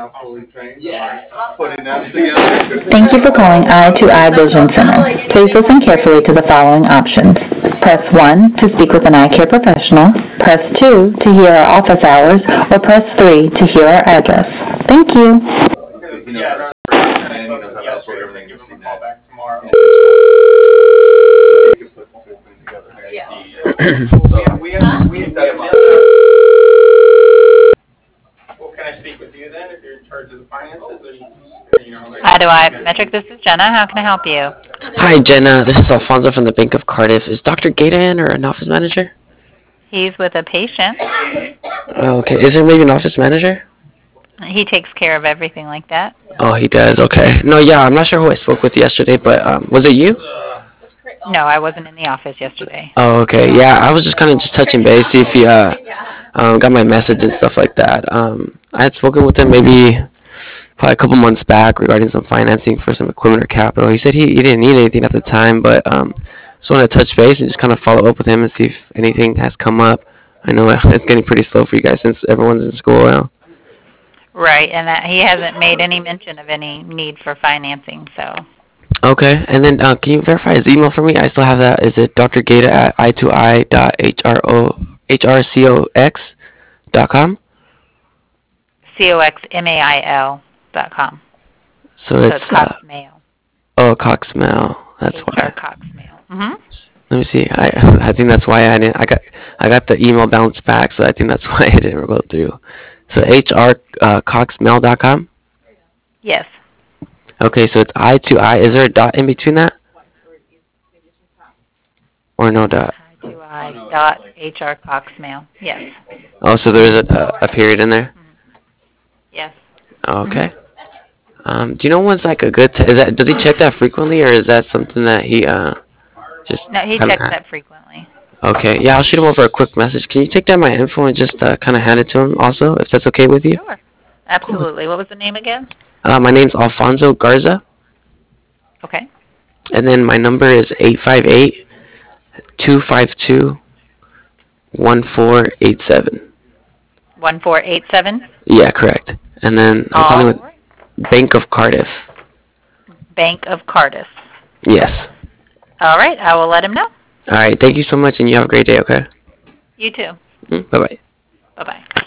Thank you for calling Eye to Eye Vision Center. Please listen carefully to the following options. Press 1 to speak with an eye care professional. Press 2 to hear our office hours, or press 3 to hear our address. Thank you. Hi, do I Metric? This is Jenna. How can I help you? Hi, Jenna. This is Alfonso from the Bank of Cardiff. Is Dr. Gata in or an office manager? He's with a patient. Oh, okay. Is there maybe an office manager? He takes care of everything like that. Oh, he does. Okay. No, yeah, I'm not sure who I spoke with yesterday, but was it you? No, I wasn't in the office yesterday. Oh, okay. Yeah, I was just kind of just touching base, see if you got my message and stuff like that. I had spoken with him maybe probably a couple months back regarding some financing for some equipment or capital. He said he didn't need anything at the time, but just wanted to touch base and just kind of follow up with him and see if anything has come up. I know it's getting pretty slow for you guys since everyone's in school now. Right, and that he hasn't made any mention of any need for financing, so. Okay, and then can you verify his email for me? I still have that. Is it drgata at i2i.hrcox.com? COXMAIL.com. So So it's it's Coxmail. Coxmail. That's HR why. Coxmail. Mm-hmm. Let me see. I think that's why I got the email bounced back, so I think that's why it didn't go through. So coxmail.com. Yes. Okay, so it's I to I. Is there a dot in between that? Or no dot? I2I.HRCoxmail. Yes. Oh, so there's a period in there. Yes. Okay. Do you know when's like a good? Is that does he check that frequently, or is that something that he just No, he kind checks of? that frequently. Okay, yeah, I'll shoot him over a quick message. Can you take down my info and just kind of hand it to him also, if that's okay with you? Sure. Cool. Absolutely. What was the name again? My name's Alfonso Garza, Okay. and then my number is 858-252-1487. 1487? Yeah, correct. And then I'm calling All with right. Bank of Cardiff. Bank of Cardiff. Yes. All right. I will let him know. All right, thank you so much, and you have a great day, okay? You too. Bye-bye. Bye-bye.